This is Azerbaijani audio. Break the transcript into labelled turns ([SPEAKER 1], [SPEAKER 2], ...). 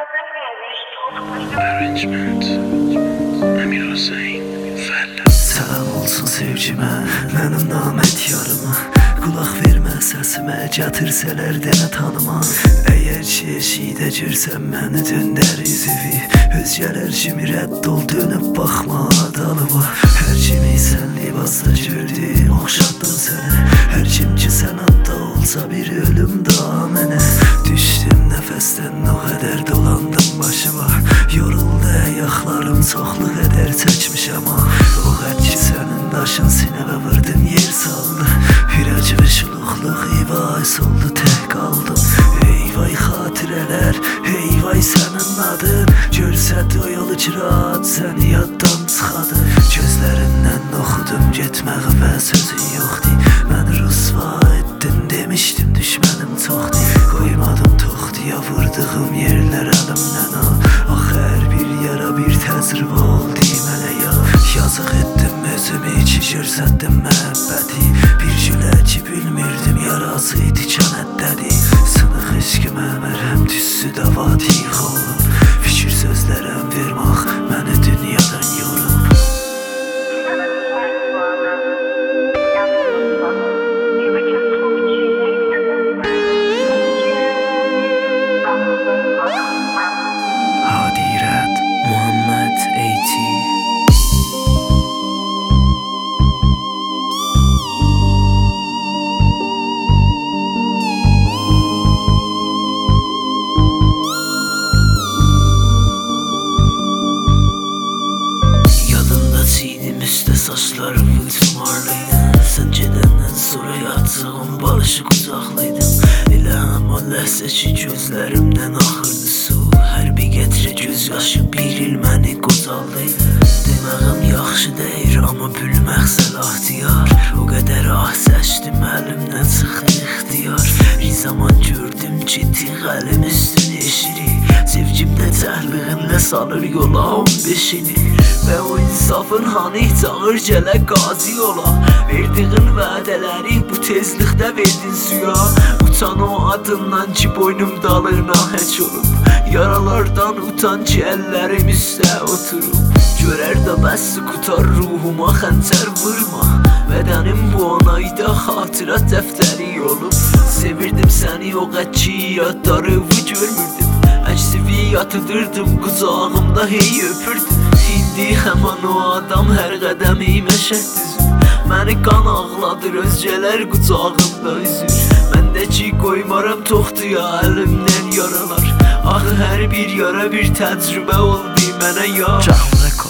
[SPEAKER 1] Arrangement Emir Hüseyin Fəlla.
[SPEAKER 2] Salam olsun sevgimə, mənim namət yarıma. Qulaq vermə səsimə, gətirsələr demə tanıma. Əgər ki eşidə görsən məni döndər üzüvi. Özgələr kimi rədd ol, dönüb baxma dalıma. Hər kimi sən libasda gördüm, oxşatdım sənə. Hər kim ki sənatda olsa bir ölüm daha mənə. Düşdüm nəfəsdən o qədər dolandım başıma. Yoruldu ayaqlarım, çoxlu qədər çəkmişəm ha. O qət ki sənin daşın sinəmə vurdun, yer saldı. Ürəcimi şuluqluq ivay soldu, tək qaldım. Eyvay xatirələr, eyvay sənin adın. Görsət o yolu kirat, səni yaddan çıxadı. Gözlərindən oxudum getməği və sözün yoxdur. Məni rüsva etdin, demişdim düşmənim çoxdur. Qoymadım toxtuya vurduğum yerlər əlimdən al. Ax hər bir yara bir təcrübə oldu mənə ya. Yazıq etdim özümü ki görsətdim məhəbbəti. Bir gülə ki bilmirdim yarası idi kənətdədi. Sınıq eşqimə mərhəm düssü də vatiq olub. Fikir sözlərəm vermək məni dünyadan yorub. Hadirət Muhammed AT. Üstə saçlarım yutmarlıydın. Sən gedəndən sonra yatığım balışı qucaqlaydın. Elə həman ləhsə ki gözlərimdən axırdı su. Hər bir qətrə göz yaşı bir il məni qocaldıydı. Deməğim yaxşı deyir, amma bülmək səlahtiyar. O qədər ah çəkdim, əlimdən çıxdı ixtiyar. Bir zaman gördüm ki tiq əlim üstünü eşirik. Sevgimdə cəhliğinlə salır yola 15-ini. Və o insafın hanı çağır gələ qazi yola. Verdiğin vədələri bu tezlikdə verdin suya. Utan o adından ki boynum dalır nahəc olub. Yaralardan utan ki əllərim üstə oturub. Görər də bəs qutar ruhuma xəncər vurma. Bədənim bu anayda xatirət dəftəri olub. Sevirdim səni o qəd ki yadlarımı görmürdüm. Əksivi yatıdırdım qucağımda hey öpürdüm. İndi həman o adam hər qədəmi məşəd düzür. Məni qan ağladır, özgələr qucağımda üzür. Məndəki qoymaram toxtuya əlimdən yaralar. Axı hər bir yara bir təcrübə oldu mənə ya.